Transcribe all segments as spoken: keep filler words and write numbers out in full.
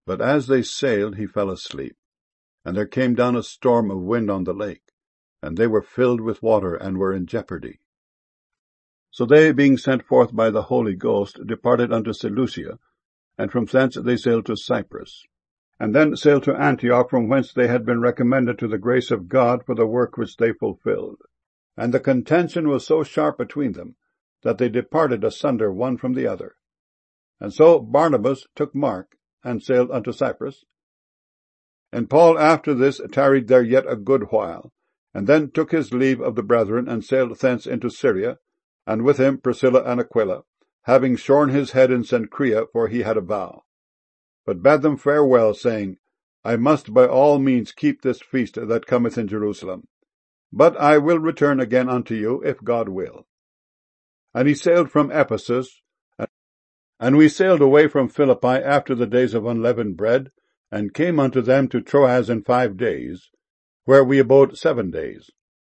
But as they sailed, he fell asleep. And there came down a storm of wind on the lake, and they were filled with water, and were in jeopardy. So they, being sent forth by the Holy Ghost, departed unto Seleucia, and from thence they sailed to Cyprus, and then sailed to Antioch, from whence they had been recommended to the grace of God for the work which they fulfilled. And the contention was so sharp between them, that they departed asunder one from the other. And so Barnabas took Mark, and sailed unto Cyprus. And Paul after this tarried there yet a good while, and then took his leave of the brethren, and sailed thence into Syria, and with him Priscilla and Aquila, having shorn his head in Cenchrea, for he had a vow. But bade them farewell, saying, I must by all means keep this feast that cometh in Jerusalem. But I will return again unto you, if God will. And he sailed from Ephesus, and we sailed away from Philippi after the days of unleavened bread, and came unto them to Troas in five days, where we abode seven days.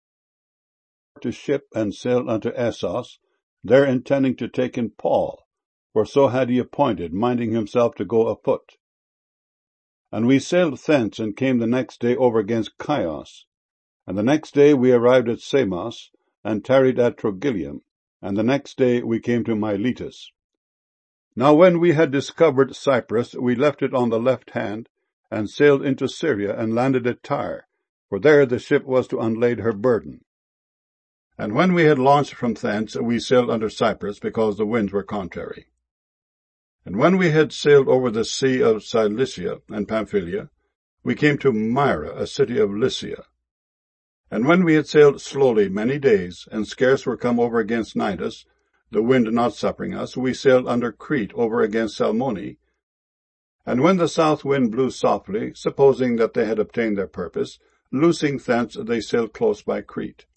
To ship and sailed unto Assos, there intending to take in Paul, for so had he appointed, minding himself to go afoot. And we sailed thence, and came the next day over against Chios. And the next day we arrived at Samos, and tarried at Trogyllium, and the next day we came to Miletus. Now when we had discovered Cyprus, we left it on the left hand, and sailed into Syria, and landed at Tyre, for there the ship was to unlade her burden. And when we had launched from thence, we sailed under Cyprus, because the winds were contrary. And when we had sailed over the sea of Cilicia and Pamphylia, we came to Myra, a city of Lycia. And when we had sailed slowly many days, and scarce were come over against Cnidus, the wind not suffering us, we sailed under Crete over against Salmone. And when the south wind blew softly, supposing that they had obtained their purpose, loosing thence they sailed close by Crete.